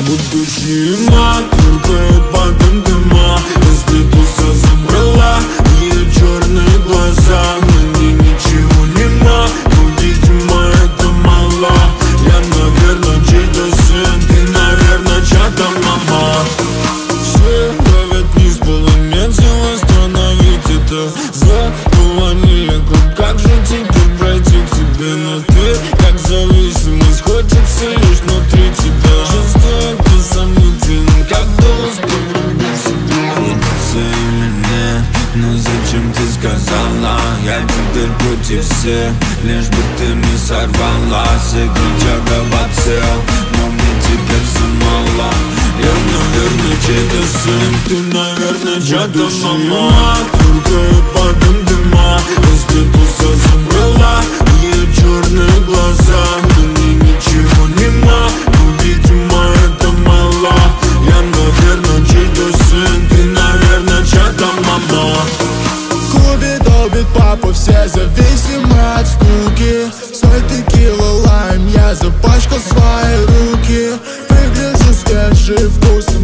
Будущее мать трогает потом дыма. Если ты все забрала, ее черные глаза, на ней ничего нема, но, видимо, это мало. Я, наверное, чей-то сын, ты, наверное, чья-то мама. Все ловят вниз, полумет, сил остановить это. Заполонили круг, как же теперь пройти к тебе? Но ты, как зависимость, хочется лишь внутри тебя. Чувствую, ты сомнителен, как долг влюбить в себя. Хочется или нет, но зачем ты сказала? Я теперь против всех, лишь бы ты не сорвалась. И кричак обоцел, но мне теперь все мало. Я, наверное, чей-то сын, ты, наверное, чья-то мама. Трогает потом дыма. Если ты все забрала, ее черные глаза, на ней ничего нема, но, видимо, это мало. Я, наверное, чей-то сын, ты, наверное, чья-то мама. В клубе долбит папа, все зависимы от скуки. Соль, текила, лайм, я запачкал свои руки. Выгляжу свежий, вкусный.